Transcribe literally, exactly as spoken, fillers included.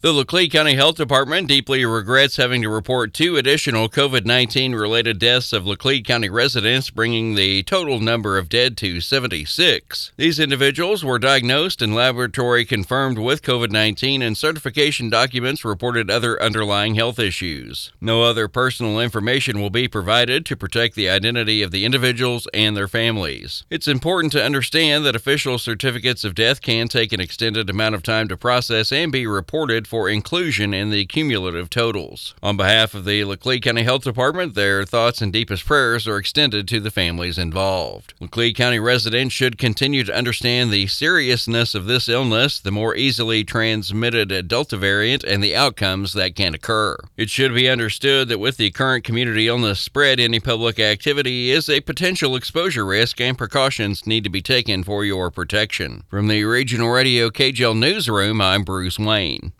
The Laclede County Health Department deeply regrets having to report two additional COVID nineteen related deaths of Laclede County residents, bringing the total number of dead to seventy-six. These individuals were diagnosed and laboratory confirmed with COVID nineteen, and certification documents reported other underlying health issues. No other personal information will be provided to protect the identity of the individuals and their families. It's important to understand that official certificates of death can take an extended amount of time to process and be reported for inclusion in the cumulative totals. On behalf of the Laclede County Health Department, their thoughts and deepest prayers are extended to the families involved. Laclede County residents should continue to understand the seriousness of this illness, the more easily transmitted Delta variant, and the outcomes that can occur. It should be understood that with the current community illness spread, any public activity is a potential exposure risk, and precautions need to be taken for your protection. From the Regional Radio K J L Newsroom, I'm Bruce Wayne.